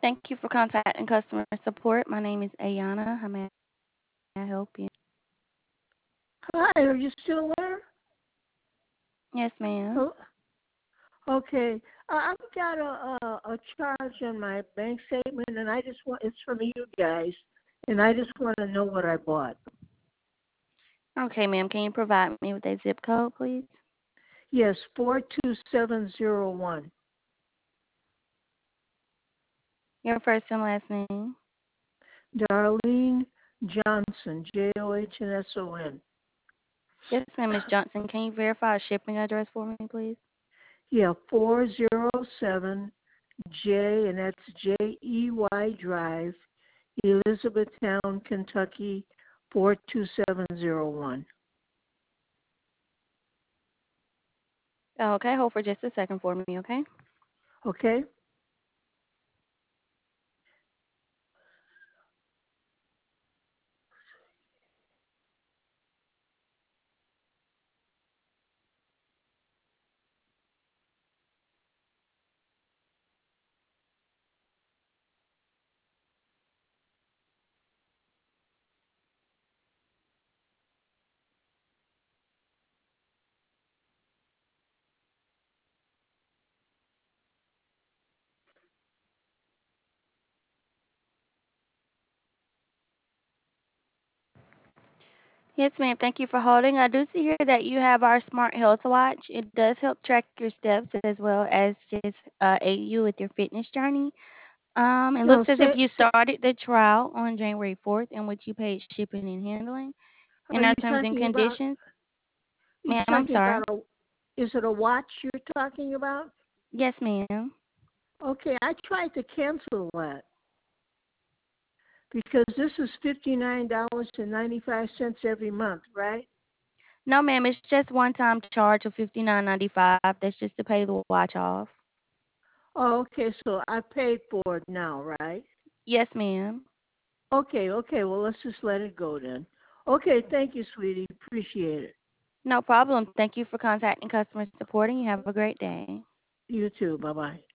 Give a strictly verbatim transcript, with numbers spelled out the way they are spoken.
Thank you for contacting customer support. My name is Ayana. How may I help you? Hi, are you still there? Yes, ma'am. Oh, okay. Uh, I've got a, a a charge on my bank statement, and I just want it's from you guys, and I just want to know what I bought. Okay, ma'am. Can you provide me with a zip code, please? Yes, four two seven zero one. Your first and last name. Darlene Johnson, J O H N S O N. Yes, ma'am, Miss Johnson. Can you verify a shipping address for me, please? Yeah, four zero seven J, and that's J E Y Drive, Elizabethtown, Kentucky, four two seven zero one. Okay, hold for just a second for me, okay? Okay? Yes, ma'am. Thank you for holding. I do see here that you have our Smart Health Watch. It does help track your steps as well as just uh, aid you with your fitness journey. Um, it looks No, as if say, you say, started the trial on January fourth, in which you paid shipping and handling. are In you our terms and talking about, conditions, you ma'am, I'm talking sorry. about a, is it a watch you're talking about? Yes, ma'am. Okay, I tried to cancel that because this is fifty-nine dollars and ninety-five cents every month, right? No, ma'am. It's just one time charge of fifty nine ninety five. That's just to pay the watch off. Oh, okay, so I paid for it now, right? Yes, ma'am. Okay, okay, well, let's just let it go then. Okay, thank you, sweetie. Appreciate it. No problem. Thank you for contacting customer support, and you have a great day. You too. Bye-bye.